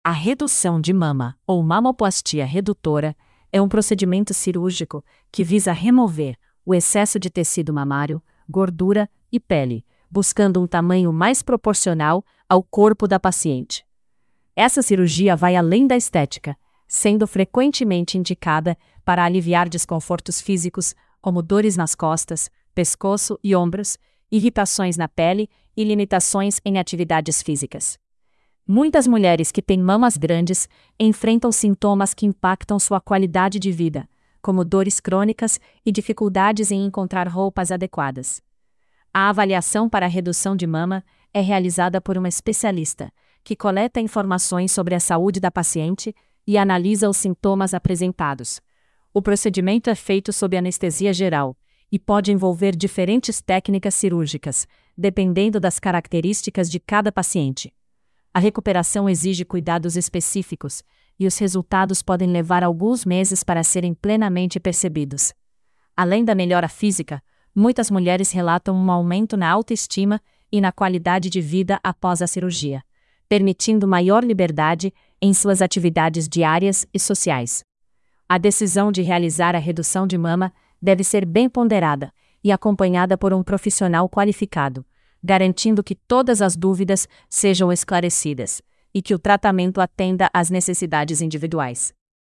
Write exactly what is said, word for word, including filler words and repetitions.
A redução de mama, ou mamoplastia redutora, é um procedimento cirúrgico que visa remover o excesso de tecido mamário, gordura e pele, buscando um tamanho mais proporcional ao corpo da paciente. Essa cirurgia vai além da estética, sendo frequentemente indicada para aliviar desconfortos físicos, como dores nas costas, pescoço e ombros, irritações na pele e limitações em atividades físicas. Muitas mulheres que têm mamas grandes enfrentam sintomas que impactam sua qualidade de vida, como dores crônicas e dificuldades em encontrar roupas adequadas. A avaliação para a redução de mama é realizada por uma especialista, que coleta informações sobre a saúde da paciente e analisa os sintomas apresentados. O procedimento é feito sob anestesia geral e pode envolver diferentes técnicas cirúrgicas, dependendo das características de cada paciente. A recuperação exige cuidados específicos, e os resultados podem levar alguns meses para serem plenamente percebidos. Além da melhora física, muitas mulheres relatam um aumento na autoestima e na qualidade de vida após a cirurgia, permitindo maior liberdade em suas atividades diárias e sociais. A decisão de realizar a redução de mama deve ser bem ponderada e acompanhada por um profissional qualificado, garantindo que todas as dúvidas sejam esclarecidas e que o tratamento atenda às necessidades individuais.